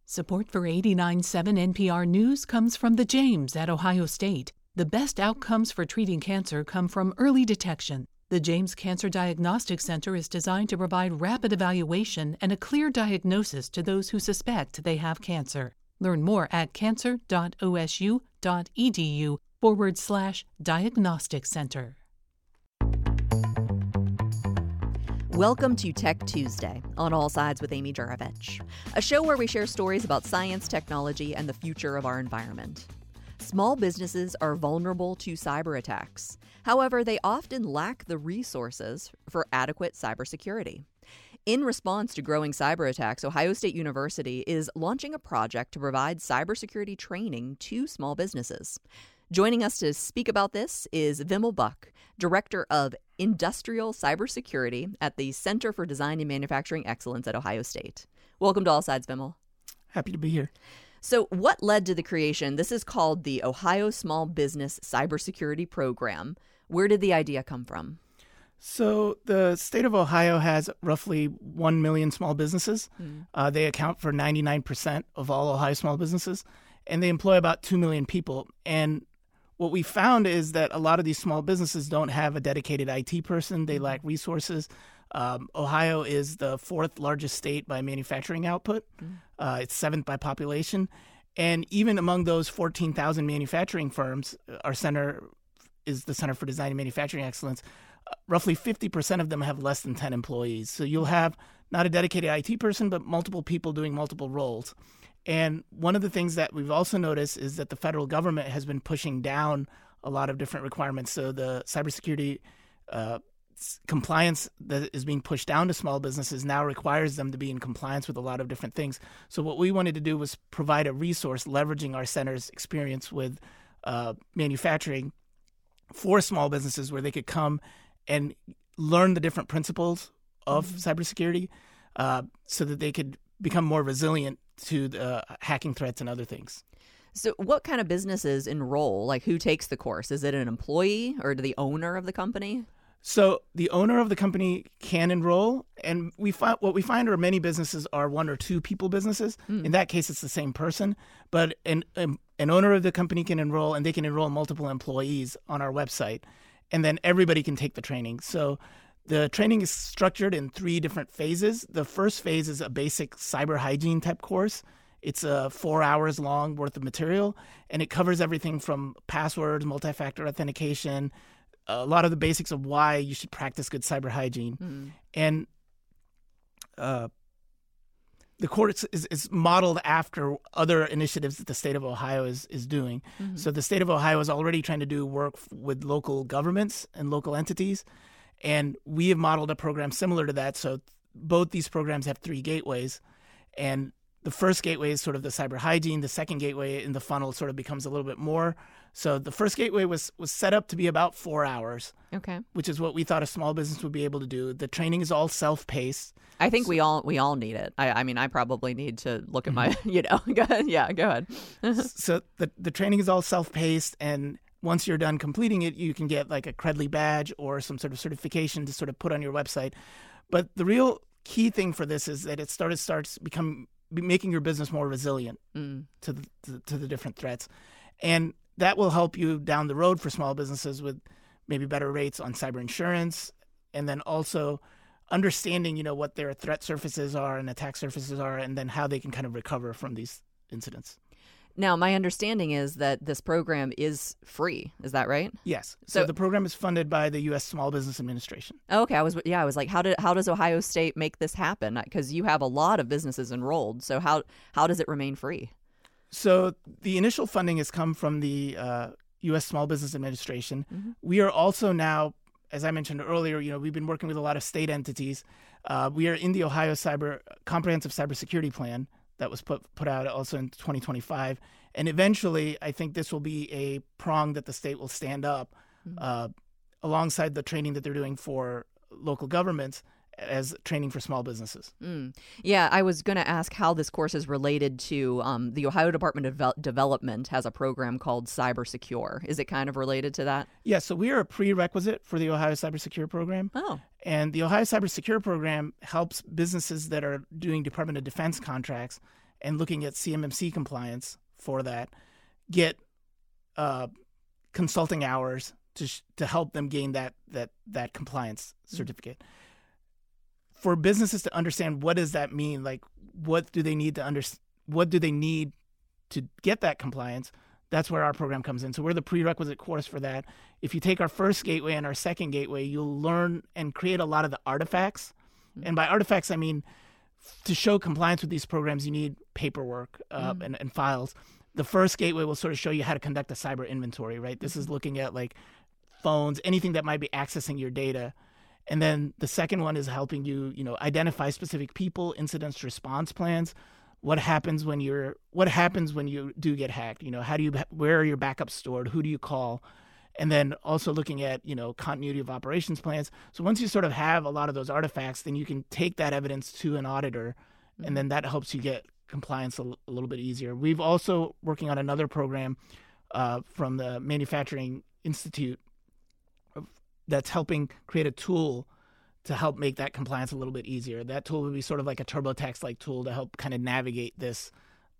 Support for 89.7 NPR News comes from the James at Ohio State. The best outcomes for treating cancer come from early detection. The James Cancer Diagnostic Center is designed to provide rapid evaluation and a clear diagnosis to those who suspect they have cancer. Learn more at cancer.osu.edu/diagnostic center. Welcome to Tech Tuesday on All Sides with Amy Juravich, a show where we share stories about science, technology, and the future of our environment. Small businesses are vulnerable to cyber attacks. However, they often lack the resources for adequate cybersecurity. In response to growing cyber attacks, Ohio State University is launching a project to provide cybersecurity training to small businesses. Joining us to speak about this is Vimal Buck, Director of Industrial Cybersecurity at the Center for Design and Manufacturing Excellence at Ohio State. Welcome to All Sides, Vimal. Happy to be here. So what led to the creation? This is called the Ohio Small Business Cybersecurity Program. Where did the idea come from? So the state of Ohio has roughly 1 million small businesses. They account for 99% of all Ohio small businesses, and they employ about 2 million people. And what we found is that a lot of these small businesses don't have a dedicated IT person. They lack resources. Ohio is the fourth largest state by manufacturing output. It's seventh by population. And even among those 14,000 manufacturing firms, our center is the Center for Design and Manufacturing Excellence. Roughly 50% of them have less than 10 employees. So you'll have not a dedicated IT person, but multiple people doing multiple roles. And one of the things that we've also noticed is that the federal government has been pushing down a lot of different requirements. So the cybersecurity compliance that is being pushed down to small businesses now requires them to be in compliance with a lot of different things. So what we wanted to do was provide a resource leveraging our center's experience with manufacturing for small businesses where they could come and learn the different principles of cybersecurity so that they could become more resilient to the hacking threats and other things. So what kind of businesses enroll? Like, who takes the course? Is it an employee or the owner of the company? So the owner of the company can enroll, and what we find are many businesses are 1 or 2 people businesses. In that case, it's the same person, but an owner of the company can enroll, and they can enroll multiple employees on our website, and then everybody can take the training. So the training is structured in 3 different phases. The first phase is a basic cyber hygiene type course. It's 4 hours long worth of material, and it covers everything from passwords, multi-factor authentication, a lot of the basics of why you should practice good cyber hygiene. And the course is modeled after other initiatives that the state of Ohio is doing. So the state of Ohio is already trying to do work with local governments and local entities. And we have modeled a program similar to that. So both these programs have 3 gateways. And the first gateway is sort of the cyber hygiene. The second gateway in the funnel sort of becomes a little bit more. So the first gateway was set up to be about 4 hours, which is what we thought a small business would be able to do. The training is all self-paced. I think we all need it. I mean, I probably need to look at my, go ahead. Yeah, go ahead. So the training is all self-paced, and once you're done completing it, you can get like a Credly badge or some sort of certification to sort of put on your website. But the real key thing for this is that it starts making your business more resilient to the different threats. And that will help you down the road for small businesses with maybe better rates on cyber insurance, and then also understanding, what their threat surfaces are and attack surfaces are, and then how they can kind of recover from these incidents. Now, my understanding is that this program is free. Is that right? Yes. So the program is funded by the U.S. Small Business Administration. Okay. I was like, how does Ohio State make this happen? Because you have a lot of businesses enrolled. So how does it remain free? So the initial funding has come from the U.S. Small Business Administration. We are also now, as I mentioned earlier, we've been working with a lot of state entities. We are in the Ohio Comprehensive Cybersecurity Plan that was put out also in 2025. And eventually, I think this will be a prong that the state will stand up alongside the training that they're doing for local governments as training for small businesses. Yeah, I was going to ask how this course is related to the Ohio Department of Development has a program called CyberSecure. Is it kind of related to that? Yeah, so we are a prerequisite for the Ohio CyberSecure program. Oh. And the Ohio CyberSecure program helps businesses that are doing Department of Defense contracts and looking at CMMC compliance for that, get consulting hours to help them gain that compliance certificate. For businesses to understand what does that mean, like what do they need to get that compliance, that's where our program comes in. So we're the prerequisite course for that. If you take our first gateway and our second gateway, you'll learn and create a lot of the artifacts. And by artifacts, I mean to show compliance with these programs, you need paperwork and files. The first gateway will sort of show you how to conduct a cyber inventory, right? This is looking at like phones, anything that might be accessing your data. And then the second one is helping you, identify specific people, incident response plans. What happens when you do get hacked? Where are your backups stored? Who do you call? And then also looking at, continuity of operations plans. So once you sort of have a lot of those artifacts, then you can take that evidence to an auditor, and then that helps you get compliance a little bit easier. We've also working on another program from the Manufacturing Institute that's helping create a tool to help make that compliance a little bit easier. That tool would be sort of like a TurboTax-like tool to help kind of navigate this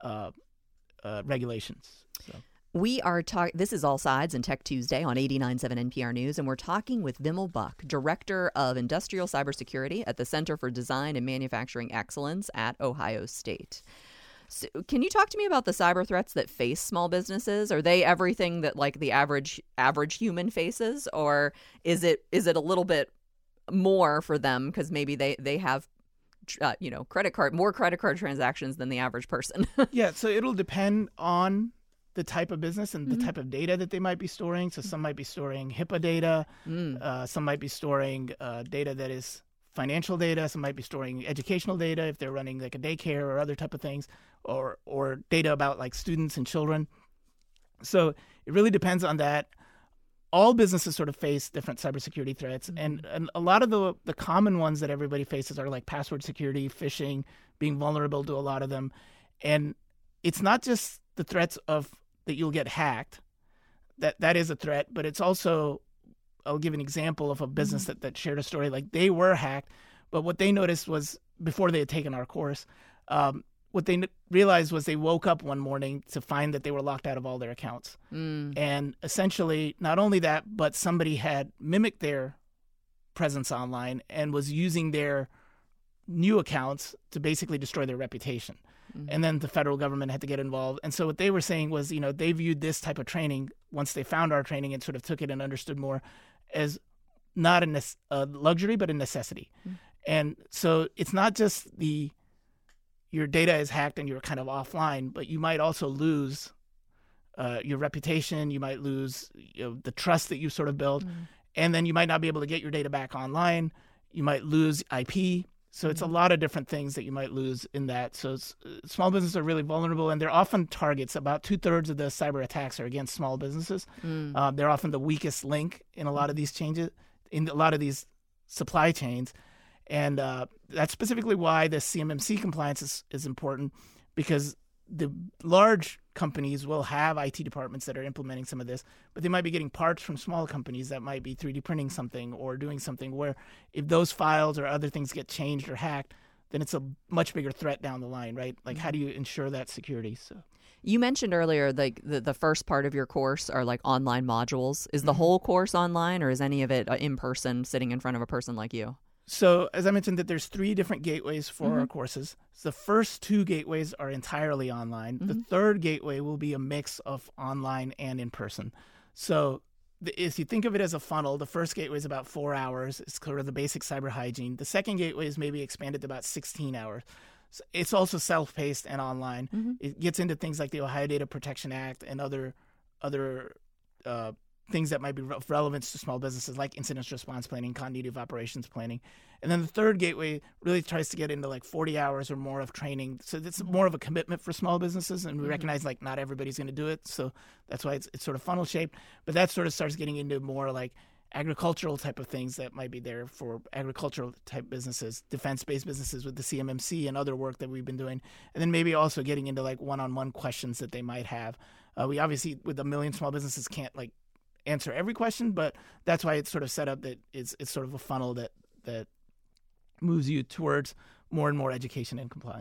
regulations. So. We are This is All Sides and Tech Tuesday on 89.7 NPR News, and we're talking with Vimal Buck, Director of Industrial Cybersecurity at the Center for Design and Manufacturing Excellence at Ohio State. So can you talk to me about the cyber threats that face small businesses? Are they everything that like the average human faces, or is it a little bit more for them because maybe they have more credit card transactions than the average person? Yeah, so it'll depend on the type of business and the type of data that they might be storing. So some might be storing HIPAA data, some might be storing data that is financial data, some might be storing educational data if they're running like a daycare or other type of things, or data about like students and children. So it really depends on that. All businesses sort of face different cybersecurity threats, and a lot of the common ones that everybody faces are like password security, phishing, being vulnerable to a lot of them. And it's not just the threats of that you'll get hacked. That is a threat, but it's also, I'll give an example of a business that shared a story. Like they were hacked, but what they noticed was before they had taken our course, what they realized was they woke up one morning to find that they were locked out of all their accounts. And essentially, not only that, but somebody had mimicked their presence online and was using their new accounts to basically destroy their reputation. And then the federal government had to get involved. And so what they were saying was, they viewed this type of training, once they found our training and sort of took it and understood more, as not a luxury, but a necessity. And so it's not just your data is hacked and you're kind of offline, but you might also lose your reputation. You might lose the trust that you sort of built. And then you might not be able to get your data back online. You might lose IP. So it's a lot of different things that you might lose in that. So small businesses are really vulnerable, and they're often targets. About 2/3 of the cyber attacks are against small businesses. They're often the weakest link in a lot of these changes, in a lot of these supply chains. And that's specifically why the CMMC compliance is important, because the large companies will have IT departments that are implementing some of this, but they might be getting parts from small companies that might be 3D printing something or doing something where if those files or other things get changed or hacked, then it's a much bigger threat down the line, right? Like how do you ensure that security? So you mentioned earlier like the first part of your course are like online modules. Is the whole course online, or is any of it in person, sitting in front of a person like you? So as I mentioned, that there's 3 different gateways for our courses. So the first 2 gateways are entirely online. The third gateway will be a mix of online and in person. So if you think of it as a funnel, the first gateway is about 4 hours. It's sort of the basic cyber hygiene. The second gateway is maybe expanded to about 16 hours. So it's also self-paced and online. It gets into things like the Ohio Data Protection Act and other things that might be of relevance to small businesses, like incident response planning, continuity of operations planning. And then the third gateway really tries to get into like 40 hours or more of training. So it's more of a commitment for small businesses, and we recognize like not everybody's going to do it. So that's why it's sort of funnel shaped. But that sort of starts getting into more like agricultural type of things that might be there for agricultural type businesses, defense-based businesses with the CMMC and other work that we've been doing. And then maybe also getting into like one-on-one questions that they might have. We obviously, with 1 million small businesses, can't like answer every question, but that's why it's sort of set up that it's sort of a funnel that moves you towards more and more education and compliance.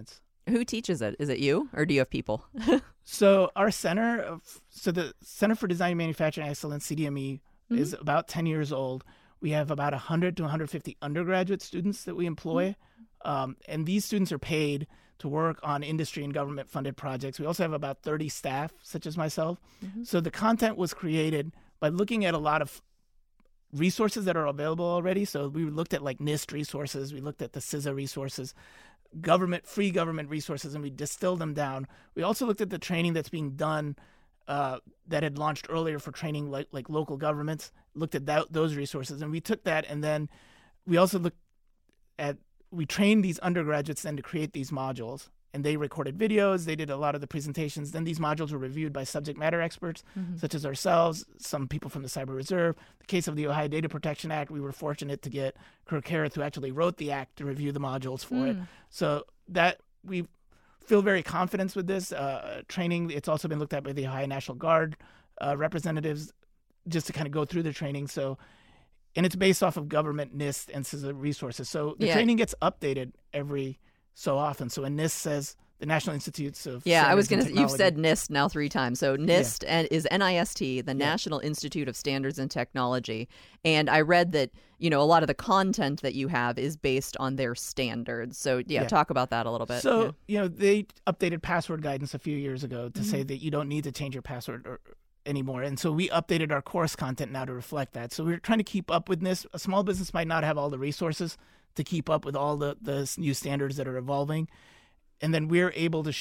Who teaches it? Is it you, or do you have people? So our the Center for Design and Manufacturing Excellence, CDME, is about 10 years old. We have about 100 to 150 undergraduate students that we employ. And these students are paid to work on industry and government-funded projects. We also have about 30 staff, such as myself. So the content was created by looking at a lot of resources that are available already. So we looked at like NIST resources, we looked at the CISA resources, free government resources, and we distilled them down. We also looked at the training that's being done that had launched earlier for training like local governments, looked at those resources, and we took that, and then we also we trained these undergraduates then to create these modules, and they recorded videos, they did a lot of the presentations. Then these modules were reviewed by subject matter experts, such as ourselves, some people from the Cyber Reserve. The case of the Ohio Data Protection Act, we were fortunate to get Kirk Harrith, who actually wrote the act, to review the modules for it. So that we feel very confident with this training. It's also been looked at by the Ohio National Guard representatives just to kind of go through the training. And it's based off of government NIST and CISA resources. So the training gets updated every so often. So when NIST says the National Institutes of I was going to. You've said NIST now 3 times. So NIST is NIST, the National Institute of Standards and Technology. And I read that a lot of the content that you have is based on their standards. So talk about that a little bit. So they updated password guidance a few years ago to say that you don't need to change your password anymore. And so we updated our course content now to reflect that. So we're trying to keep up with this. A small business might not have all the resources to keep up with all the new standards that are evolving. And then we're able to,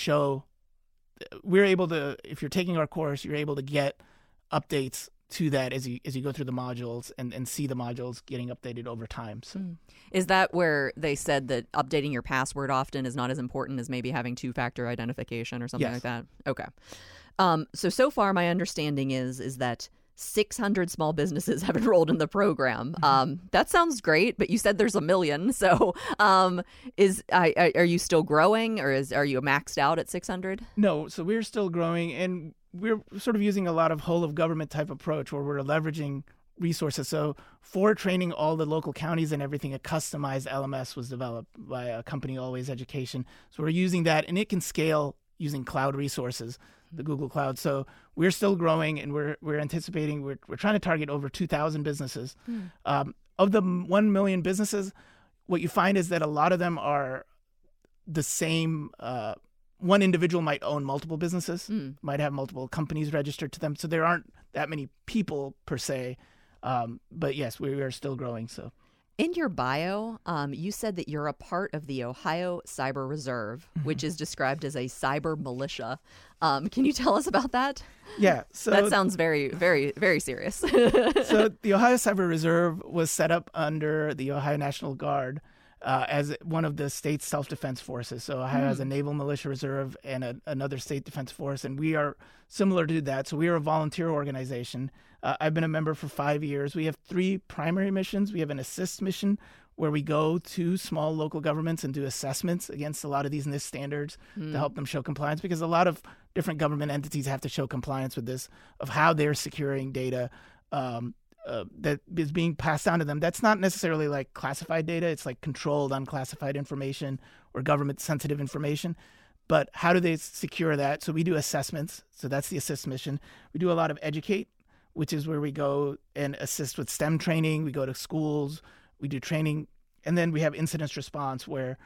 if you're taking our course, you're able to get updates to that as you go through the modules and see the modules getting updated over time. So. Is that where they said that updating your password often is not as important as maybe having 2-factor identification or something like that? Okay. So far, my understanding is that 600 small businesses have enrolled in the program. That sounds great, but you said there's 1 million. So are you still growing, or are you maxed out at 600? No, so we're still growing, and we're sort of using a lot of whole of government type approach where we're leveraging resources. So for training all the local counties and everything, a customized LMS was developed by a company, Always Education. So we're using that, and it can scale using cloud resources, the Google Cloud. So we're still growing, and we're anticipating, we're trying to target over 2,000 businesses. Of the 1 million businesses, what you find is that a lot of them are the same. One individual might own multiple businesses, might have multiple companies registered to them. So there aren't that many people per se. But yes, we are still growing. So. In your bio, you said that you're a part of the Ohio Cyber Reserve, which is described as a cyber militia. Can you tell us about that? Yeah. So that sounds very, very, very serious. So the Ohio Cyber Reserve was set up under the Ohio National Guard as one of the state's self-defense forces. So Ohio has a Naval Militia Reserve and another state defense force, and we are similar to that. So we are a volunteer organization. I've been a member for 5 years. We have 3 primary missions. We have an assist mission where we go to small local governments and do assessments against a lot of these NIST standards to help them show compliance, because a lot of different government entities have to show compliance with this, of how they're securing data that is being passed down to them. That's not necessarily like classified data. It's like controlled, unclassified information or government-sensitive information. But how do they secure that? So we do assessments. So that's the assist mission. We do a lot of educate, which is where we go and assist with STEM training. We go to schools, we do training, and then we have incident response where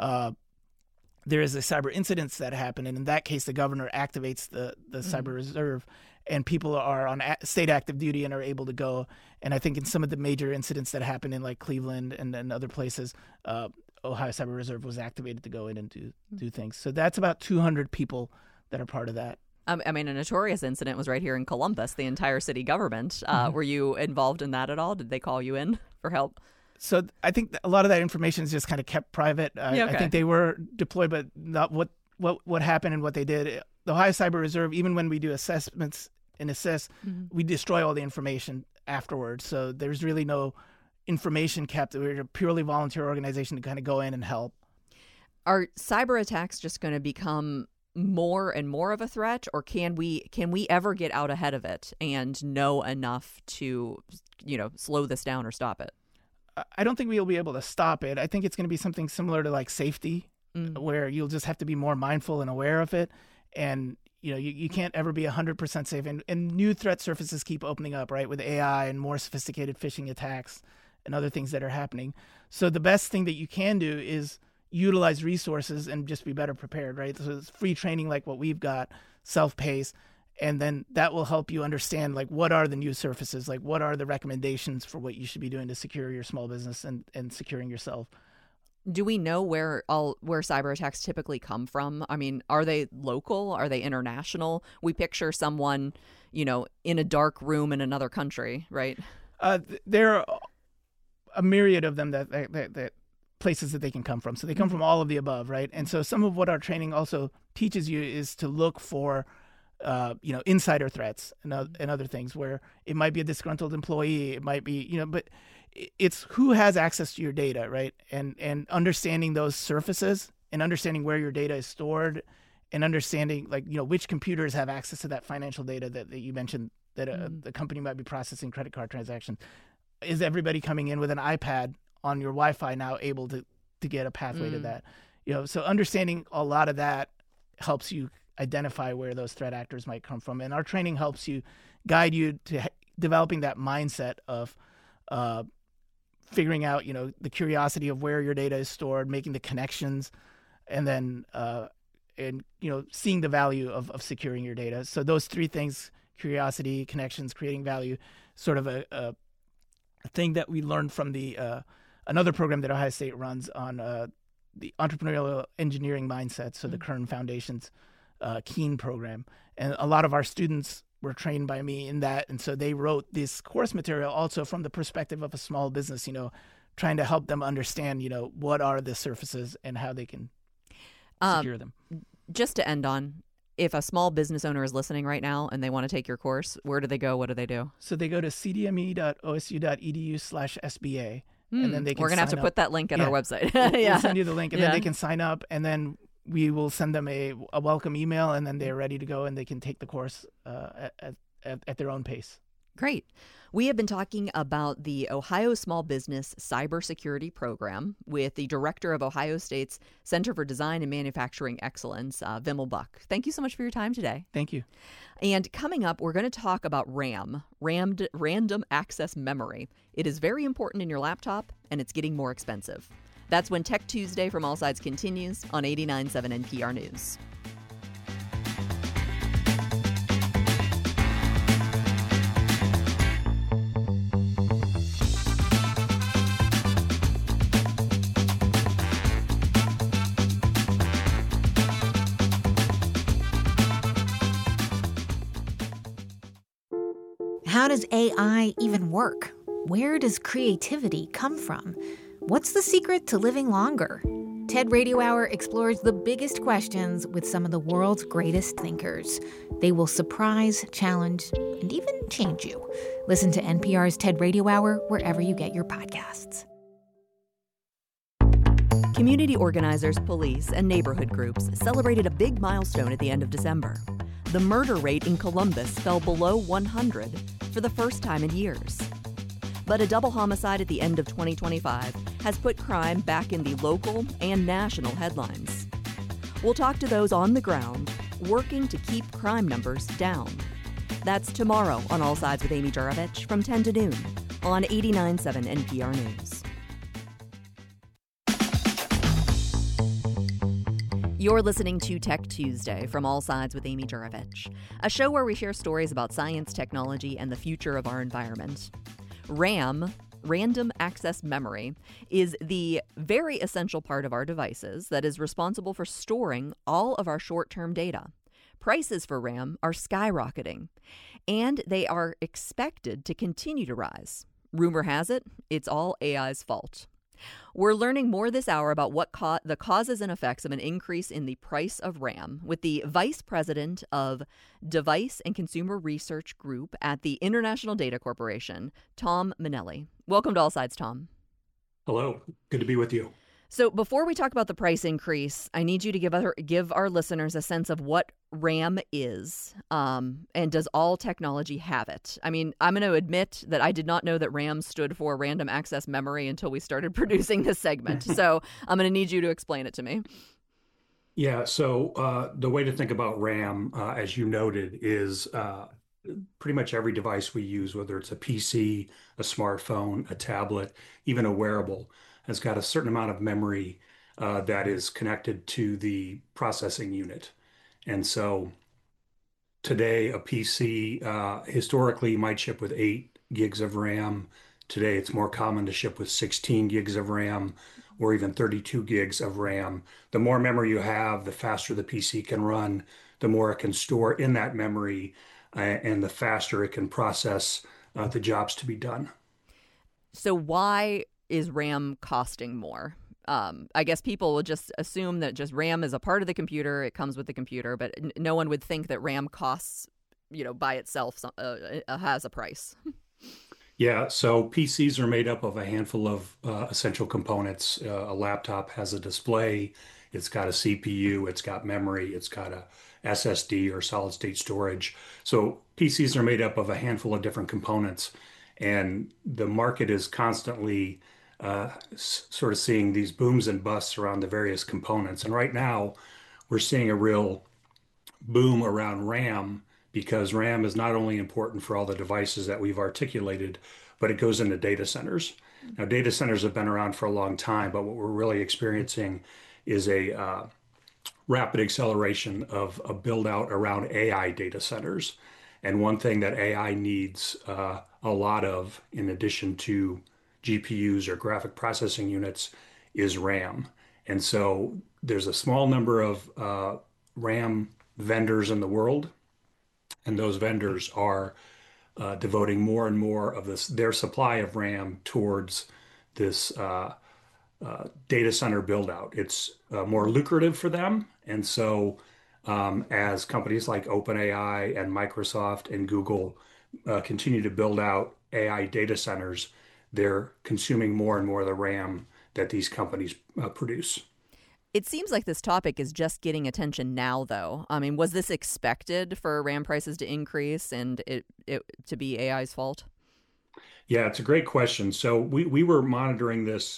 there is a cyber incidents that happen, and in that case, the governor activates the Cyber Reserve, and people are on state active duty and are able to go. And I think in some of the major incidents that happen in like Cleveland and other places, Ohio Cyber Reserve was activated to go in and do things. So that's about 200 people that are part of that. I mean, a notorious incident was right here in Columbus, the entire city government. Were you involved in that at all? Did they call you in for help? So I think a lot of that information is just kind of kept private. I think they were deployed, but not what happened and what they did. The Ohio Cyber Reserve, even when we do assessments and assist, we destroy all the information afterwards. So there's really no information kept. We're a purely volunteer organization to kind of go in and help. Are cyber attacks just going to become more and more of a threat, or can we ever get out ahead of it and know enough to, slow this down or stop it? I don't think we'll be able to stop it. I think it's going to be something similar to like safety. where you'll just have to be more mindful and aware of it. And you can't ever be 100% safe. And new threat surfaces keep opening up, right, with AI and more sophisticated phishing attacks and other things that are happening. So the best thing that you can do is utilize resources and just be better prepared, right? So it's free training like what we've got, self-paced, and then that will help you understand, like, what are the new surfaces, like what are the recommendations for what you should be doing to secure your small business and securing yourself. Do we know where cyber attacks typically come from? I mean, are they local? Are they international? We picture someone, in a dark room in another country, right? There are a myriad of them that places that they can come from. So they come from all of the above, right? And so some of what our training also teaches you is to look for, insider threats and other things where it might be a disgruntled employee. It might be, but it's who has access to your data, right? And understanding those surfaces and understanding where your data is stored and understanding, like, which computers have access to that financial data that you mentioned that the company might be processing credit card transactions. Is everybody coming in with an iPad on your Wi-Fi now able to get a pathway to that? So understanding a lot of that helps you identify where those threat actors might come from. And our training helps you guide you to developing that mindset of figuring out, the curiosity of where your data is stored, making the connections, and then seeing the value of securing your data. So those three things: curiosity, connections, creating value. Sort of a thing that we learned from the another program that Ohio State runs on the entrepreneurial engineering mindset. So the Kern Foundation's Keen program, and a lot of our students were trained by me in that. And so they wrote this course material also from the perspective of a small business, trying to help them understand, what are the surfaces and how they can secure them. Just to end on, if a small business owner is listening right now and they want to take your course, where do they go? What do they do? So they go to cdme.osu.edu/SBA. And then they can We're going to have to put that link at our website. We'll send you the link, and then they can sign up, and then we will send them a welcome email, and then they're ready to go, and they can take the course at their own pace. Great. We have been talking about the Ohio Small Business Cybersecurity Program with the director of Ohio State's Center for Design and Manufacturing Excellence, Vimal Buck. Thank you so much for your time today. Thank you. And coming up, we're going to talk about RAM, Random Access Memory. It is very important in your laptop, and it's getting more expensive. That's when Tech Tuesday from All Sides continues on 89.7 NPR News. How does AI even work? Where does creativity come from? What's the secret to living longer? TED Radio Hour explores the biggest questions with some of the world's greatest thinkers. They will surprise, challenge, and even change you. Listen to NPR's TED Radio Hour wherever you get your podcasts. Community organizers, police, and neighborhood groups celebrated a big milestone at the end of December. The murder rate in Columbus fell below 100 for the first time in years. But a double homicide at the end of 2025 has put crime back in the local and national headlines. We'll talk to those on the ground working to keep crime numbers down. That's tomorrow on All Sides with Amy Juravich from 10 to noon on 89.7 NPR News. You're listening to Tech Tuesday from All Sides with Amy Juravich, a show where we share stories about science, technology, and the future of our environment. RAM, Random Access Memory, is the very essential part of our devices that is responsible for storing all of our short-term data. Prices for RAM are skyrocketing, and they are expected to continue to rise. Rumor has it, it's all AI's fault. We're learning more this hour about what the causes and effects of an increase in the price of RAM with the Vice President of Device and Consumer Research Group at the International Data Corporation, Tom Minelli. Welcome to All Sides, Tom. Hello. Good to be with you. So before we talk about the price increase, I need you to give our listeners a sense of what RAM is, and does all technology have it? I mean, I'm going to admit that I did not know that RAM stood for Random Access Memory until we started producing this segment. So I'm going to need you to explain it to me. Yeah, so the way to think about RAM, as you noted, is pretty much every device we use, whether it's a PC, a smartphone, a tablet, even a wearable, has got a certain amount of memory that is connected to the processing unit. And so today, a PC historically might ship with 8 gigs of RAM. Today, it's more common to ship with 16 gigs of RAM or even 32 gigs of RAM. The more memory you have, the faster the PC can run, the more it can store in that memory, and the faster it can process the jobs to be done. So why is RAM costing more? I guess people will just assume that just RAM is a part of the computer. It comes with the computer, but no one would think that RAM costs, by itself has a price. Yeah, so PCs are made up of a handful of essential components. A laptop has a display, it's got a CPU, it's got memory, it's got a SSD or solid state storage. So PCs are made up of a handful of different components, and the market is constantly sort of seeing these booms and busts around the various components. And right now, we're seeing a real boom around RAM because RAM is not only important for all the devices that we've articulated, but it goes into data centers. Now, data centers have been around for a long time, but what we're really experiencing is a rapid acceleration of a build out around AI data centers. And one thing that AI needs a lot of, in addition to GPUs or graphic processing units, is RAM. And so there's a small number of RAM vendors in the world, and those vendors are devoting more and more of their supply of RAM towards this data center build out. It's more lucrative for them, and so as companies like OpenAI and Microsoft and Google continue to build out AI data centers, they're consuming more and more of the RAM that these companies produce. It seems like this topic is just getting attention now, though. I mean, was this expected for RAM prices to increase and it to be AI's fault? Yeah, it's a great question. So we were monitoring this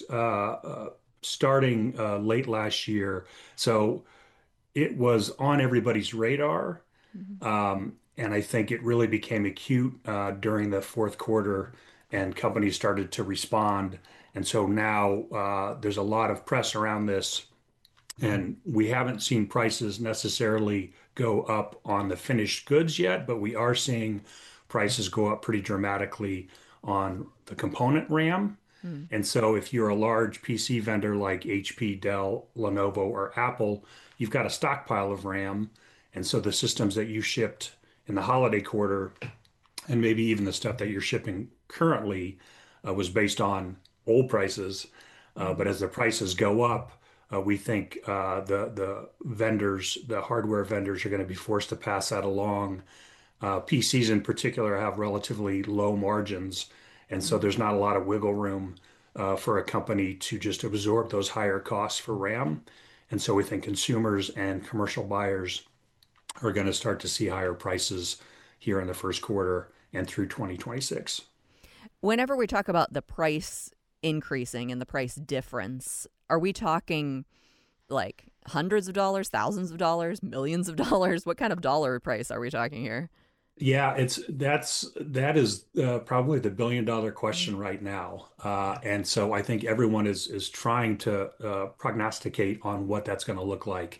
starting late last year. So it was on everybody's radar. Mm-hmm. And I think it really became acute during the fourth quarter, and companies started to respond. And so now there's a lot of press around this, and we haven't seen prices necessarily go up on the finished goods yet, but we are seeing prices go up pretty dramatically on the component RAM. Mm. And so if you're a large PC vendor like HP, Dell, Lenovo, or Apple, you've got a stockpile of RAM. And so the systems that you shipped in the holiday quarter, and maybe even the stuff that you're shipping currently, was based on old prices. But as the prices go up, we think the vendors, the hardware vendors, are going to be forced to pass that along. PCs in particular have relatively low margins, and so there's not a lot of wiggle room for a company to just absorb those higher costs for RAM. And so we think consumers and commercial buyers are going to start to see higher prices here in the first quarter and through 2026. Whenever we talk about the price increasing and the price difference, are we talking like hundreds of dollars, thousands of dollars, millions of dollars? What kind of dollar price are we talking here? Yeah, that is probably the billion-dollar question right now, and so I think everyone is trying to prognosticate on what that's going to look like.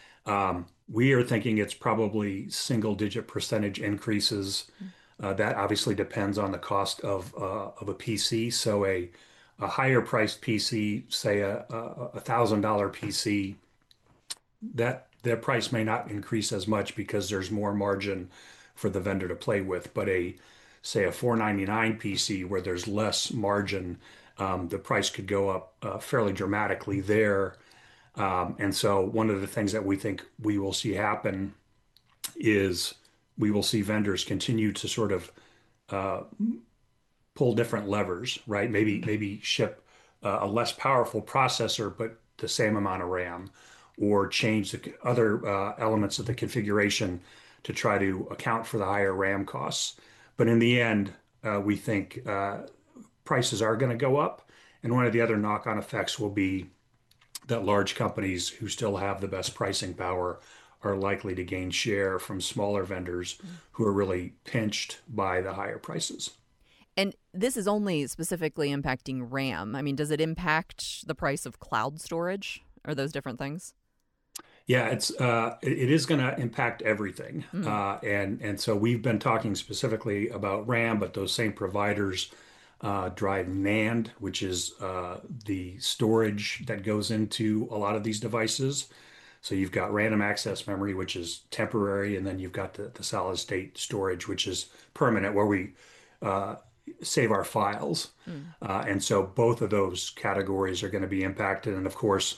We are thinking it's probably single-digit percentage increases. That obviously depends on the cost of a PC. So a higher priced PC, say a $1,000 PC, that their price may not increase as much because there's more margin for the vendor to play with. But say a 499 PC where there's less margin, the price could go up fairly dramatically there. And so one of the things that we think we will see happen is we will see vendors continue to sort of uh, pull different levers, right? Maybe ship a less powerful processor, but the same amount of RAM, or change the other elements of the configuration to try to account for the higher RAM costs. But in the end, we think prices are going to go up, and one of the other knock-on effects will be that large companies who still have the best pricing power are likely to gain share from smaller vendors who are really pinched by the higher prices. And this is only specifically impacting RAM. I mean, does it impact the price of cloud storage? Are those different things? Yeah, it is going to impact everything, and so we've been talking specifically about RAM, but those same providers drive NAND, which is the storage that goes into a lot of these devices. So you've got random access memory, which is temporary, and then you've got the solid state storage, which is permanent, where we save our files. And so both of those categories are going to be impacted, and of course.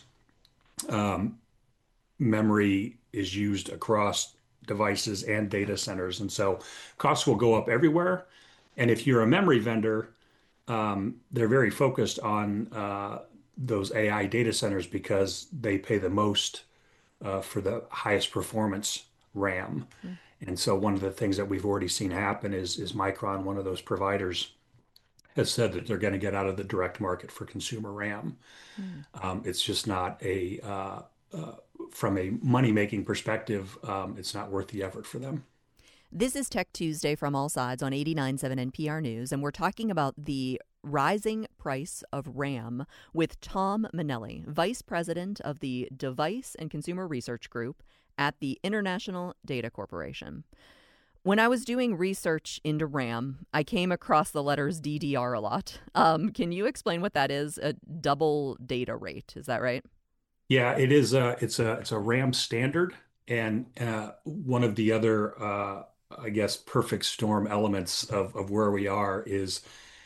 Memory is used across devices and data centers. And so costs will go up everywhere. And if you're a memory vendor, they're very focused on those AI data centers because they pay the most for the highest performance RAM. And so one of the things that we've already seen happen is Micron, one of those providers, has said that they're going to get out of the direct market for consumer RAM. It's just not from a money-making perspective, it's not worth the effort for them. This is Tech Tuesday from All Sides on 89.7 NPR News, and we're talking about the rising price of RAM with Tom Manelli, Vice President of the Device and Consumer Research Group at the International Data Corporation. When I was doing research into RAM, I came across the letters DDR a lot. Can you explain what that is? A double data rate, is that right? Yeah, it is. It's a RAM standard, and one of the other, I guess, perfect storm elements of where we are is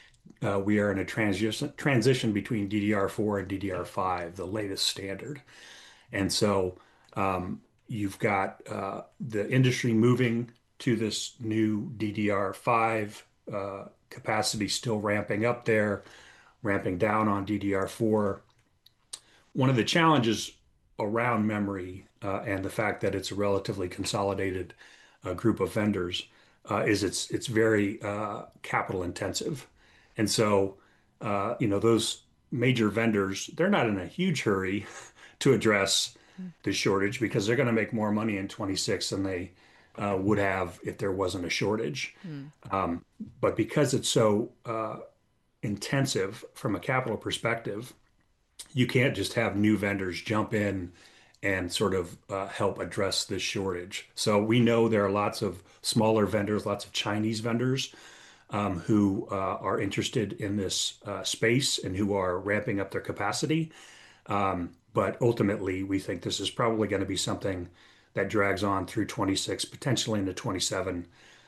we are in a transition between DDR4 and DDR5, the latest standard, and so you've got the industry moving to this new DDR5 capacity, still ramping up there, ramping down on DDR4. One of the challenges around memory and the fact that it's a relatively consolidated group of vendors is it's very capital intensive. And so, those major vendors, they're not in a huge hurry to address the shortage because they're going to make more money in 26 than they would have if there wasn't a shortage. But because it's so intensive from a capital perspective, you can't just have new vendors jump in and sort of help address this shortage. So we know there are lots of smaller vendors, lots of Chinese vendors who are interested in this space and who are ramping up their capacity. But ultimately, we think this is probably going to be something that drags on through 26, potentially into 27.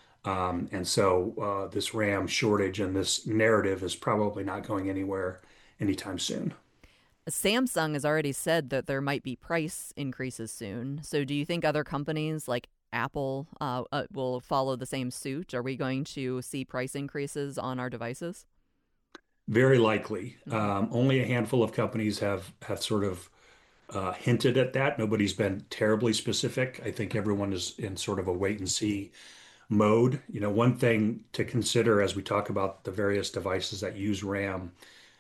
And so this RAM shortage and this narrative is probably not going anywhere anytime soon. Samsung has already said that there might be price increases soon. So do you think other companies like Apple will follow the same suit? Are we going to see price increases on our devices? Very likely. Only a handful of companies have sort of hinted at that. Nobody's been terribly specific. I think everyone is in sort of a wait and see mode. One thing to consider as we talk about the various devices that use RAM,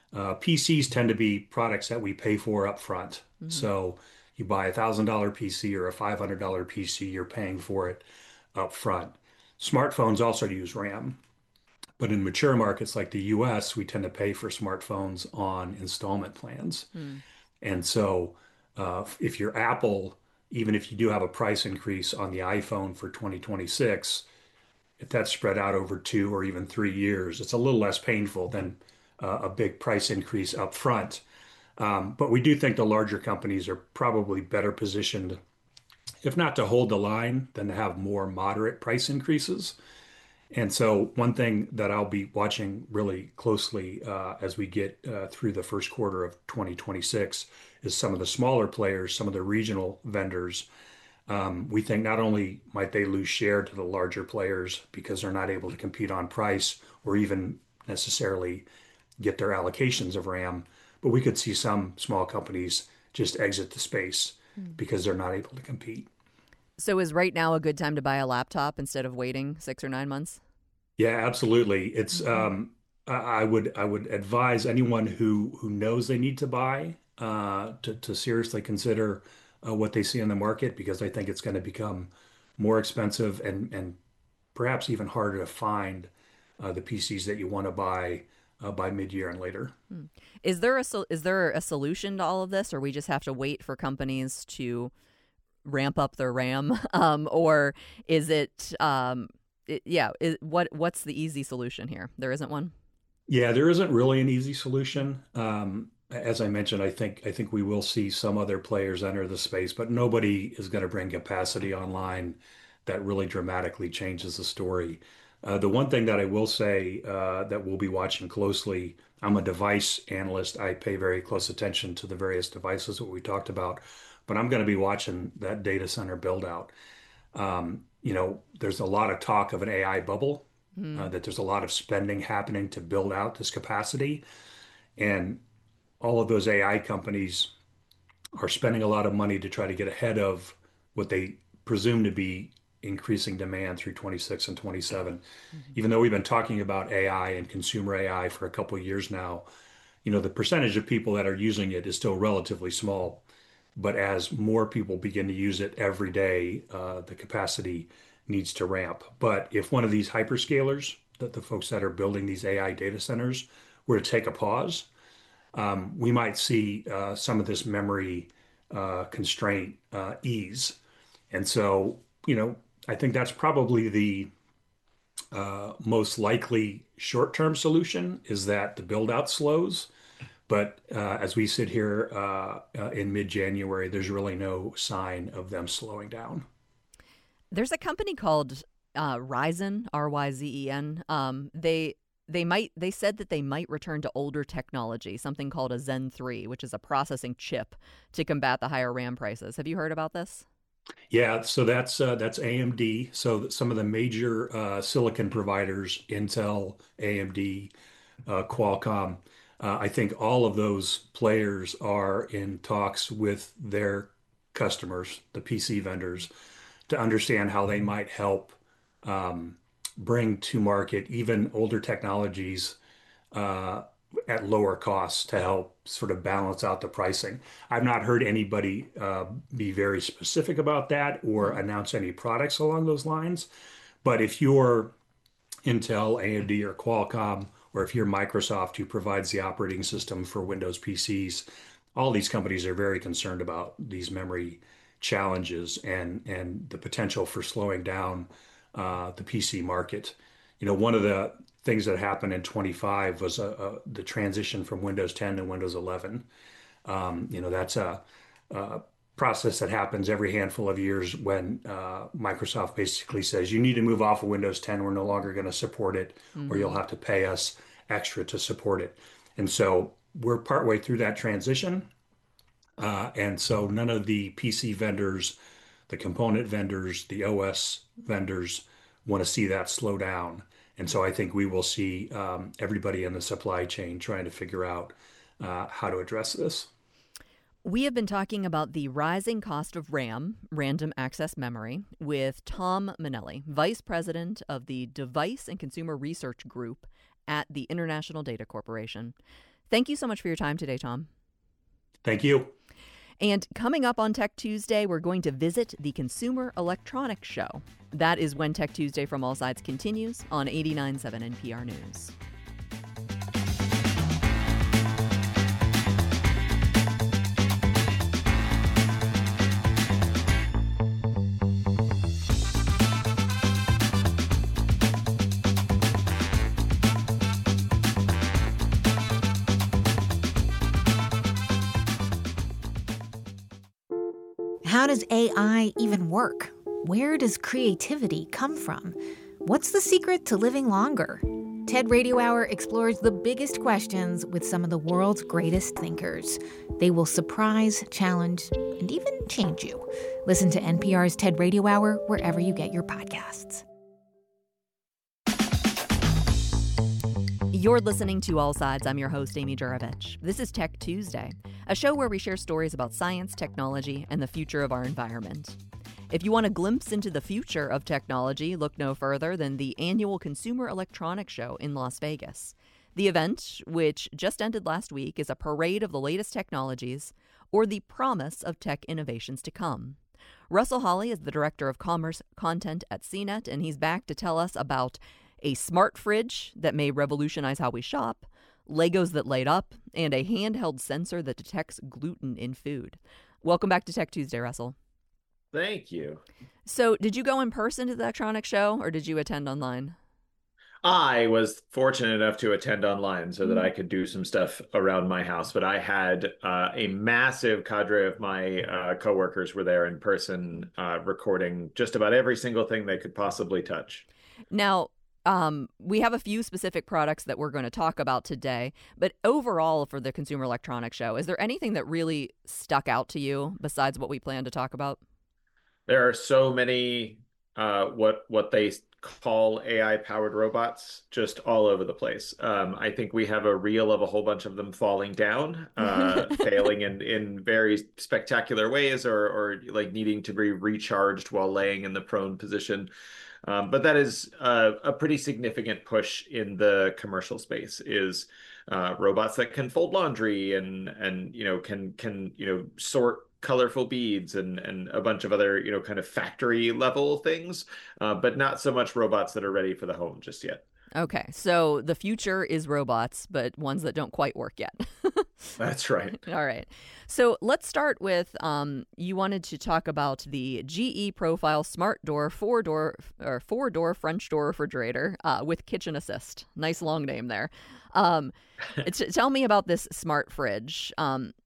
PCs tend to be products that we pay for up front. So you buy $1,000 PC or a $500 PC, you're paying for it up front. Smartphones also use RAM. But in mature markets like the US, we tend to pay for smartphones on installment plans. And so if you're Apple, even if you do have a price increase on the iPhone for 2026, if that's spread out over 2 or even 3 years, it's a little less painful than a big price increase up front. But we do think the larger companies are probably better positioned, if not to hold the line, than to have more moderate price increases. And so one thing that I'll be watching really closely as we get through the first quarter of 2026 is some of the smaller players, some of the regional vendors. We think not only might they lose share to the larger players because they're not able to compete on price or even necessarily get their allocations of RAM, but we could see some small companies just exit the space because they're not able to compete. So is right now a good time to buy a laptop instead of waiting 6 or 9 months? Yeah, absolutely. It's I would advise anyone who knows they need to buy to seriously consider what they see in the market, because I think it's going to become more expensive and perhaps even harder to find the PCs that you want to by mid-year and later. Is there a solution to all of this, or we just have to wait for companies to ramp up their RAM, or is it? What's the easy solution here? There isn't one. Yeah, there isn't really an easy solution. As I mentioned, I think we will see some other players enter the space, but nobody is going to bring capacity online that really dramatically changes the story. The one thing that I will say that we'll be watching closely, I'm a device analyst. I pay very close attention to the various devices that we talked about, but I'm going to be watching that data center build out. There's a lot of talk of an AI bubble, that there's a lot of spending happening to build out this capacity. And all of those AI companies are spending a lot of money to try to get ahead of what they presume to be increasing demand through 26 and 27. Even though we've been talking about AI and consumer AI for a couple of years now, the percentage of people that are using it is still relatively small. But as more people begin to use it every day, the capacity needs to ramp. But if one of these hyperscalers, the folks that are building these AI data centers, were to take a pause, we might see some of this memory constraint ease. And so, I think that's probably the most likely short-term solution, is that the build-out slows. But as we sit here in mid-January, there's really no sign of them slowing down. There's a company called Ryzen, Ryzen. They said that they might return to older technology, something called a Zen 3, which is a processing chip to combat the higher RAM prices. Have you heard about this? Yeah, so that's AMD. So some of the major silicon providers, Intel, AMD, Qualcomm, I think all of those players are in talks with their customers, the PC vendors, to understand how they might help bring to market even older technologies at lower costs to help sort of balance out the pricing. I've not heard anybody be very specific about that or announce any products along those lines. But if you're Intel, AMD, or Qualcomm, or if you're Microsoft, who provides the operating system for Windows PCs, all these companies are very concerned about these memory challenges and the potential for slowing down the PC market. One of the things that happened in 25 was the transition from Windows 10 to Windows 11. That's a process that happens every handful of years when Microsoft basically says, you need to move off of Windows 10. We're no longer going to support it, or you'll have to pay us extra to support it. And so we're partway through that transition. And so none of the PC vendors, the component vendors, the OS vendors want to see that slow down. And so I think we will see everybody in the supply chain trying to figure out how to address this. We have been talking about the rising cost of RAM, random access memory, with Tom Manelli, Vice President of the Device and Consumer Research Group at the International Data Corporation. Thank you so much for your time today, Tom. Thank you. And coming up on Tech Tuesday, we're going to visit the Consumer Electronics Show. That is when Tech Tuesday from All Sides continues on 89.7 NPR News. How does AI even work? Where does creativity come from? What's the secret to living longer? TED Radio Hour explores the biggest questions with some of the world's greatest thinkers. They will surprise, challenge, and even change you. Listen to NPR's TED Radio Hour wherever you get your podcasts. You're listening to All Sides. I'm your host, Amy Juravich. This is Tech Tuesday, a show where we share stories about science, technology, and the future of our environment. If you want a glimpse into the future of technology, look no further than the annual Consumer Electronics Show in Las Vegas. The event, which just ended last week, is a parade of the latest technologies or the promise of tech innovations to come. Russell Holly is the Director of Commerce Content at CNET, and he's back to tell us about a smart fridge that may revolutionize how we shop, Legos that light up, and a handheld sensor that detects gluten in food. Welcome back to Tech Tuesday, Russell. Thank you. So, did you go in person to the electronics show, or did you attend online? I was fortunate enough to attend online so that I could do some stuff around my house, but I had a massive cadre of my coworkers were there in person, recording just about every single thing they could possibly touch. Now, we have a few specific products that we're going to talk about today, but overall for the Consumer Electronics Show, is there anything that really stuck out to you besides what we plan to talk about? There are so many what they call AI-powered robots just all over the place. I think we have a reel of a whole bunch of them falling down, failing in very spectacular ways, or like needing to be recharged while laying in the prone position. But that is a pretty significant push in the commercial space is robots that can fold laundry and can sort colorful beads and a bunch of other kind of factory level things, but not so much robots that are ready for the home just yet. Okay, so the future is robots, but ones that don't quite work yet. That's right. All right. So let's start with you wanted to talk about the GE Profile Smart Door four-door French door refrigerator with kitchen assist. Nice long name there. Tell me about this smart fridge.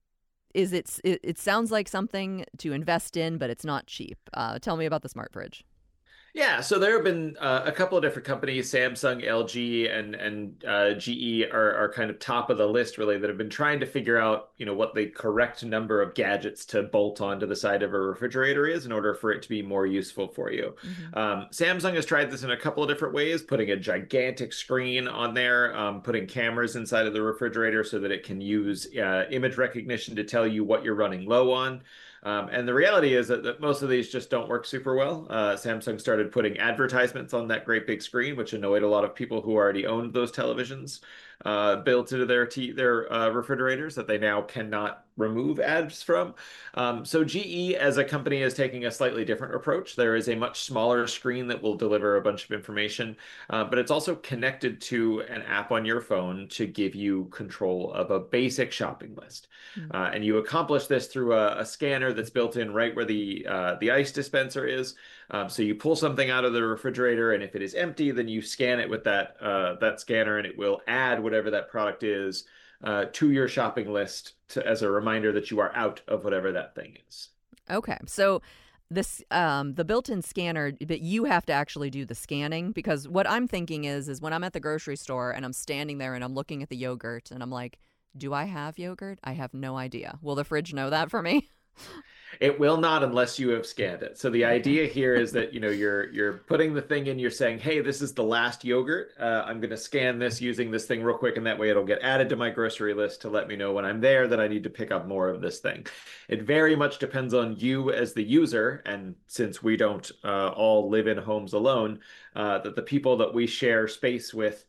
It sounds like something to invest in, but it's not cheap. Tell me about the smart fridge. Yeah, so there have been a couple of different companies, Samsung, LG, and GE are kind of top of the list, really, that have been trying to figure out, what the correct number of gadgets to bolt onto the side of a refrigerator is in order for it to be more useful for you. Samsung has tried this in a couple of different ways, putting a gigantic screen on there, putting cameras inside of the refrigerator so that it can use image recognition to tell you what you're running low on. And the reality is that most of these just don't work super well. Samsung started putting advertisements on that great big screen, which annoyed a lot of people who already owned those televisions built into their refrigerators that they now cannot remove ads from. So GE as a company is taking a slightly different approach. There is a much smaller screen that will deliver a bunch of information, but it's also connected to an app on your phone to give you control of a basic shopping list. And you accomplish this through a scanner that's built in right where the ice dispenser is. So you pull something out of the refrigerator, and if it is empty, then you scan it with that scanner, and it will add whatever that product is to your shopping list as a reminder that you are out of whatever that thing is. Okay, so this the built-in scanner, but you have to actually do the scanning, because what I'm thinking is when I'm at the grocery store and I'm standing there and I'm looking at the yogurt and I'm like, do I have yogurt? I have no idea. Will the fridge know that for me? It will not unless you have scanned it. So the idea here is that you're putting the thing in, you're saying, hey, this is the last yogurt. I'm going to scan this using this thing real quick, and that way it'll get added to my grocery list to let me know when I'm there that I need to pick up more of this thing. It very much depends on you as the user, and since we don't all live in homes alone, that the people that we share space with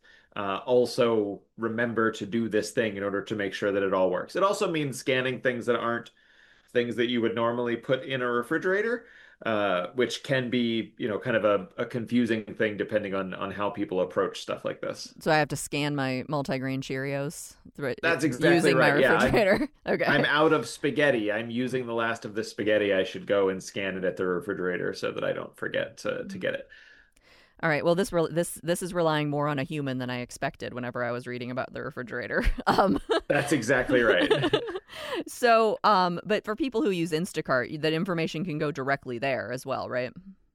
also remember to do this thing in order to make sure that it all works. It also means scanning things that aren't things that you would normally put in a refrigerator, which can be, kind of a confusing thing depending on how people approach stuff like this. So I have to scan my multigrain Cheerios That's exactly using right. my refrigerator. Okay. I'm out of spaghetti. I'm using the last of the spaghetti. I should go and scan it at the refrigerator so that I don't forget to get it. All right. Well, this is relying more on a human than I expected whenever I was reading about the refrigerator. That's exactly right. So, but for people who use Instacart, that information can go directly there as well, right?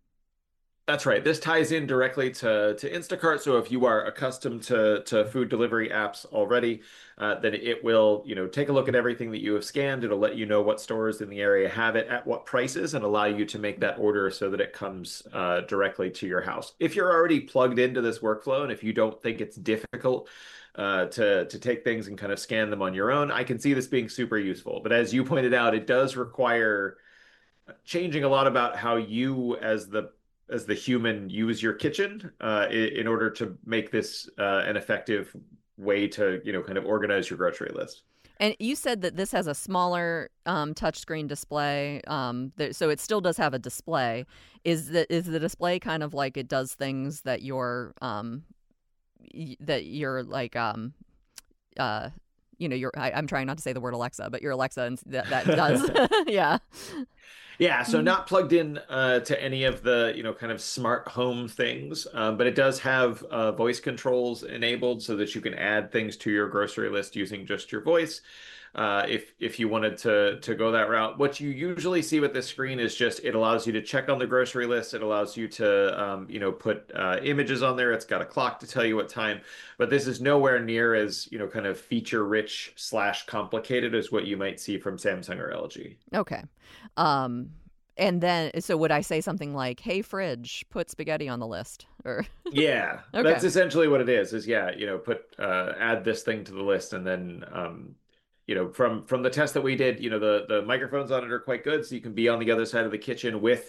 That's right. This ties in directly to Instacart. So if you are accustomed to food delivery apps already, then it will, take a look at everything that you have scanned. It'll let you know what stores in the area have it at what prices and allow you to make that order so that it comes directly to your house. If you're already plugged into this workflow and if you don't think it's difficult to take things and kind of scan them on your own, I can see this being super useful. But as you pointed out, it does require changing a lot about how you as the human use your kitchen in order to make this an effective way to, kind of organize your grocery list. And you said that this has a smaller touchscreen display, so it still does have a display. Is the display kind of like it does things that you're like I'm trying not to say the word Alexa, but your Alexa and that does. Yeah. Yeah, so not plugged in to any of the, kind of smart home things, but it does have voice controls enabled so that you can add things to your grocery list using just your voice. If you wanted to go that route, what you usually see with this screen is just it allows you to check on the grocery list. It allows you to put images on there. It's got a clock to tell you what time, but this is nowhere near as kind of feature rich / complicated as what you might see from Samsung or LG. Okay. And then, so would I say something like, "Hey, fridge, put spaghetti on the list," or? Yeah, Okay. That's essentially what it is. Add this thing to the list, and then from the test that we did, the microphones on it are quite good, so you can be on the other side of the kitchen with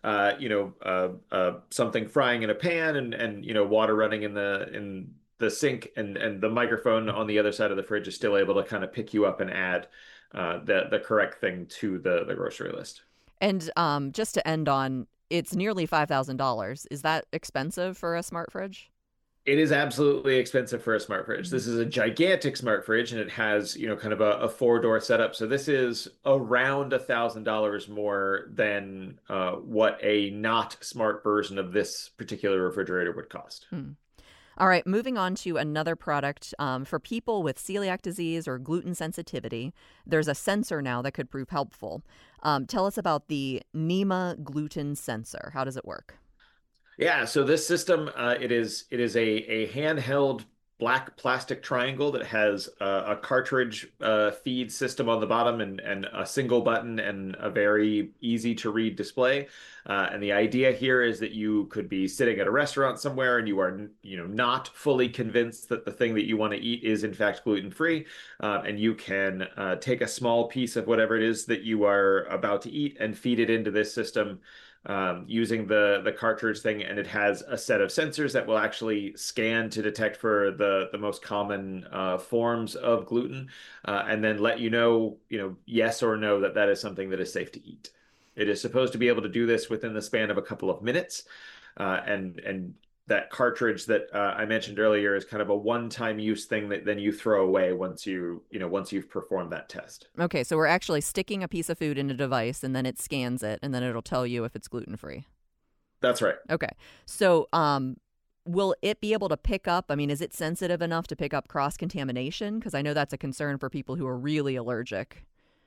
something frying in a pan and water running in the sink, and the microphone on the other side of the fridge is still able to kind of pick you up and add the correct thing to the grocery list. And just to end on, it's nearly $5,000. Is that expensive for a smart fridge? It is absolutely expensive for a smart fridge. This is a gigantic smart fridge, and it has, kind of a 4-door setup. So this is around $1,000 more than what a not smart version of this particular refrigerator would cost. All right, moving on to another product for people with celiac disease or gluten sensitivity. There's a sensor now that could prove helpful. Tell us about the NEMA gluten sensor. How does it work? Yeah, so this system, it is a handheld black plastic triangle that has a cartridge feed system on the bottom and a single button and a very easy to read display. And the idea here is that you could be sitting at a restaurant somewhere and you are, not fully convinced that the thing that you want to eat is in fact gluten-free. And you can take a small piece of whatever it is that you are about to eat and feed it into this system using the cartridge thing, and it has a set of sensors that will actually scan to detect for the most common forms of gluten, and then let you know, yes or no that is something that is safe to eat. It is supposed to be able to do this within the span of a couple of minutes, and that cartridge that I mentioned earlier is kind of a one-time use thing that then you throw away once you've performed that test. Okay, so we're actually sticking a piece of food in a device, and then it scans it, and then it'll tell you if it's gluten-free. That's right. Okay, so will it be able to pick up, is it sensitive enough to pick up cross-contamination? Because I know that's a concern for people who are really allergic.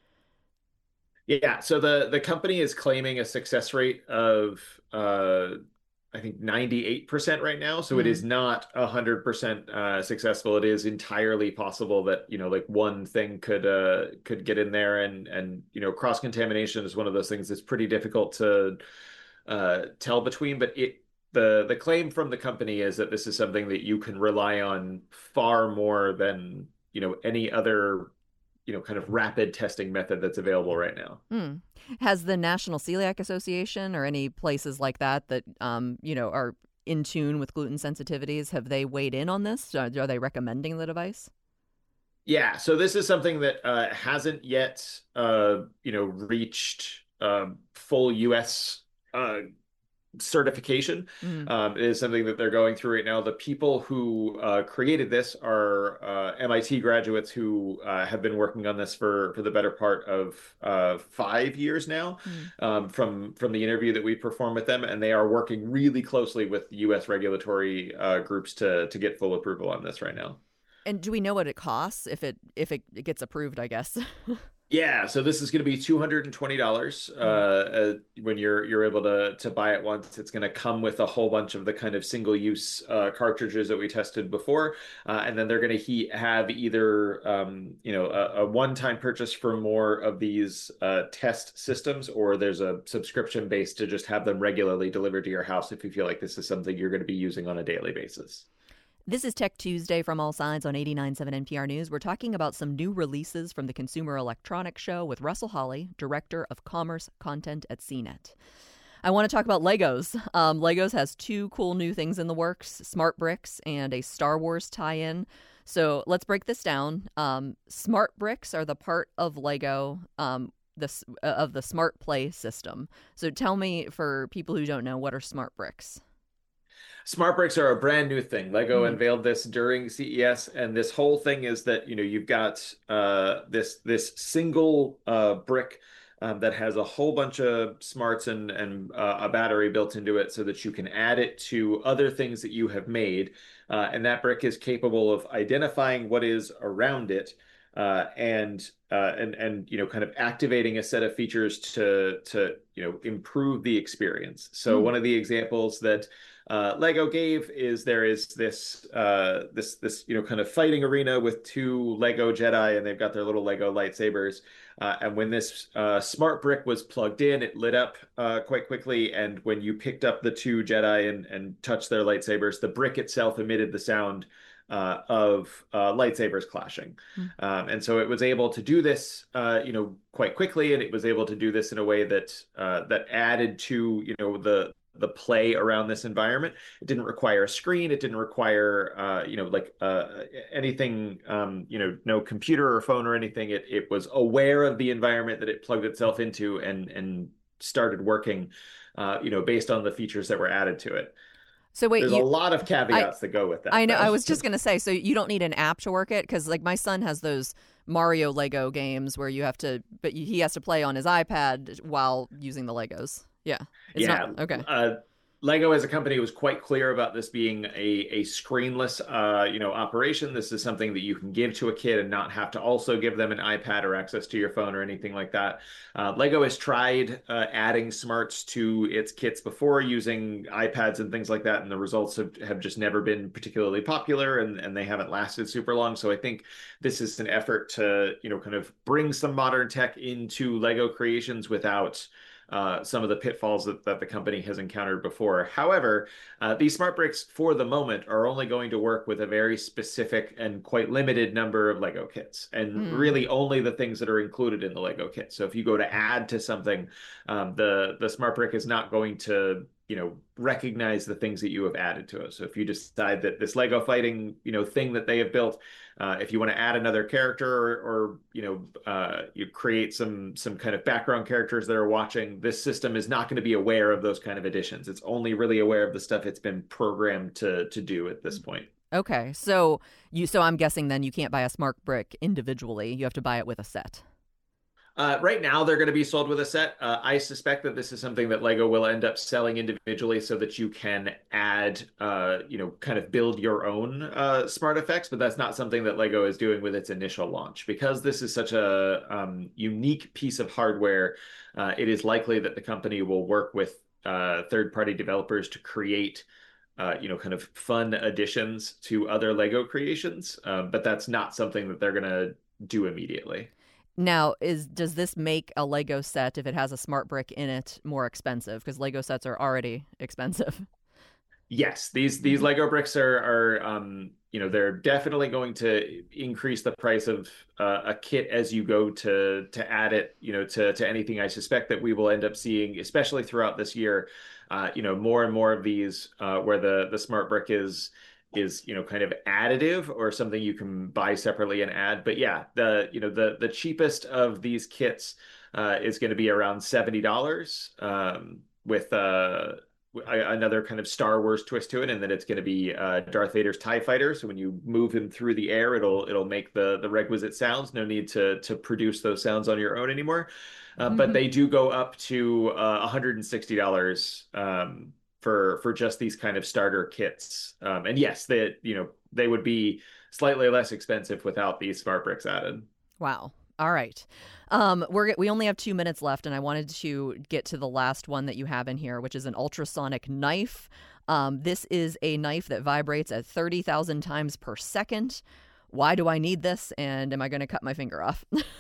Yeah, so the company is claiming a success rate of I think 98% right now. So it is not 100% successful. It is entirely possible that, like one thing could get in there, and cross-contamination is one of those things that's pretty difficult to tell between. But the claim from the company is that this is something that you can rely on far more than, any other kind of rapid testing method that's available right now. Has the National Celiac Association or any places like that are in tune with gluten sensitivities, have they weighed in on this? Are they recommending the device? Yeah, so this is something that hasn't yet, reached full U.S. certification. It is something that they're going through right now. The people who created this are MIT graduates who have been working on this for the better part of 5 years now, from the interview that we performed with them, and they are working really closely with U.S. regulatory groups to get full approval on this right now. And do we know what it costs if it gets approved, I guess? Yeah, so this is going to be $220 when you're able to buy it once. It's going to come with a whole bunch of the kind of single-use cartridges that we tested before, and then they're going to have either a one-time purchase for more of these test systems, or there's a subscription base to just have them regularly delivered to your house if you feel like this is something you're going to be using on a daily basis. This is Tech Tuesday from All Sides on 89.7 NPR News. We're talking about some new releases from the Consumer Electronics Show with Russell Hawley, Director of Commerce Content at CNET. I want to talk about Legos. Legos has 2 cool new things in the works, Smart Bricks and a Star Wars tie-in. So let's break this down. Smart bricks are the part of Lego of the Smart Play system. So tell me, for people who don't know, what are smart bricks? Smart bricks are a brand new thing. Lego unveiled this during CES, and this whole thing is that you've got this single brick that has a whole bunch of smarts and a battery built into it, so that you can add it to other things that you have made, and that brick is capable of identifying what is around it. And kind of activating a set of features to improve the experience. So one of the examples that Lego gave is there is this kind of fighting arena with two Lego Jedi, and they've got their little Lego lightsabers. And when this smart brick was plugged in, it lit up quite quickly. And when you picked up the two Jedi and touched their lightsabers, the brick itself emitted the sound of lightsabers clashing. And so it was able to do this, quite quickly, and it was able to do this in a way that added to, the play around this environment. It didn't require a screen. It didn't require, anything, no computer or phone or anything. It was aware of the environment that it plugged itself into and started working, based on the features that were added to it. So wait, there's a lot of caveats that go with that. I know. I was just going to say, so you don't need an app to work it? Because like my son has those Mario Lego games where he has to play on his iPad while using the Legos. Yeah. Okay. Lego as a company was quite clear about this being a screenless, operation. This is something that you can give to a kid and not have to also give them an iPad or access to your phone or anything like that. Lego has tried adding smarts to its kits before using iPads and things like that, and the results have just never been particularly popular, and they haven't lasted super long. So I think this is an effort to, kind of bring some modern tech into Lego creations without some of the pitfalls that the company has encountered before. However, these smart bricks for the moment are only going to work with a very specific and quite limited number of Lego kits, and really only the things that are included in the Lego kit. So if you go to add to something, the smart brick is not going to recognize the things that you have added to it. So if you decide that this Lego fighting, thing that they have built, if you want to add another character or you create some kind of background characters that are watching, this system is not going to be aware of those kind of additions. It's only really aware of the stuff it's been programmed to do at this point. Okay. So I'm guessing then you can't buy a smart brick individually. You have to buy it with a set. Right now, they're going to be sold with a set. I suspect that this is something that Lego will end up selling individually so that you can add, kind of build your own smart effects. But that's not something that Lego is doing with its initial launch. Because this is such a unique piece of hardware, it is likely that the company will work with third-party developers to create kind of fun additions to other Lego creations. But that's not something that they're going to do immediately. Now, does this make a Lego set, if it has a smart brick in it, more expensive? Because Lego sets are already expensive. Yes, these Lego bricks are they're definitely going to increase the price of a kit as you go to add it, to anything. I suspect that we will end up seeing, especially throughout this year, more and more of these where the smart brick is kind of additive or something you can buy separately and add. But yeah, the cheapest of these kits is going to be around $70 with another kind of Star Wars twist to it, and then it's going to be Darth Vader's TIE fighter. So when you move him through the air, it'll make the requisite sounds. No need to produce those sounds on your own anymore. But they do go up to $160 for just these kind of starter kits. And yes, they would be slightly less expensive without these smart bricks added. Wow. All right. We only have 2 minutes left, and I wanted to get to the last one that you have in here, which is an ultrasonic knife. This is a knife that vibrates at 30,000 times per second. Why do I need this? And am I going to cut my finger off?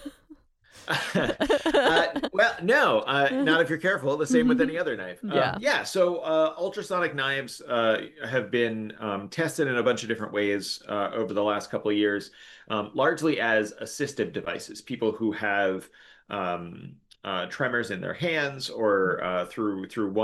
Well, no, not if you're careful. The same with any other knife. So ultrasonic knives have been tested in a bunch of different ways over the last couple of years, largely as assistive devices. People who have tremors in their hands or through one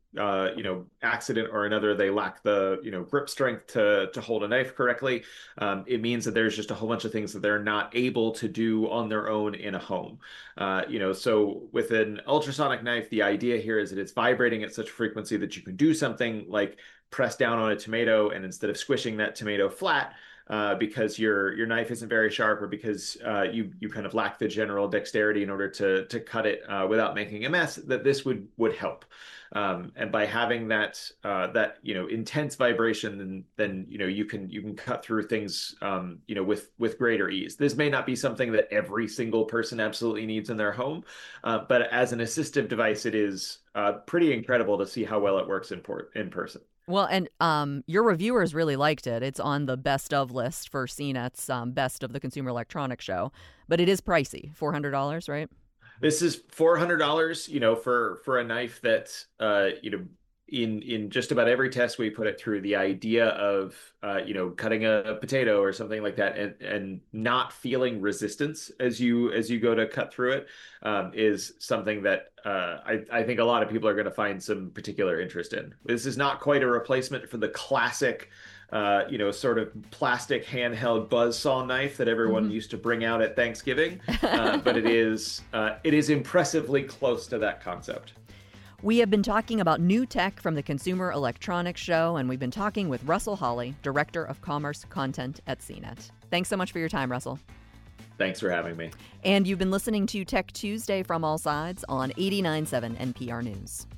accident or another, they lack the, grip strength to hold a knife correctly. It means that there's just a whole bunch of things that they're not able to do on their own in a home. So with an ultrasonic knife, the idea here is that it's vibrating at such a frequency that you can do something like press down on a tomato, and instead of squishing that tomato flat, because your knife isn't very sharp, or because you kind of lack the general dexterity in order to cut it without making a mess, that this would help. And by having that intense vibration, then you can cut through things with greater ease. This may not be something that every single person absolutely needs in their home, but as an assistive device, it is pretty incredible to see how well it works in person. Well, and your reviewers really liked it. It's on the best of list for CNET's Best of the Consumer Electronics Show, but it is pricey, $400, right? This is $400, for a knife that, in just about every test we put it through, the idea of, cutting a potato or something like that and not feeling resistance as you go to cut through it, is something that I think a lot of people are going to find some particular interest in. This is not quite a replacement for the classic, sort of plastic handheld buzzsaw knife that everyone used to bring out at Thanksgiving, but it is impressively close to that concept. We have been talking about new tech from the Consumer Electronics Show, and we've been talking with Russell Hawley, Director of Commerce Content at CNET. Thanks so much for your time, Russell. Thanks for having me. And you've been listening to Tech Tuesday from All Sides on 89.7 NPR News.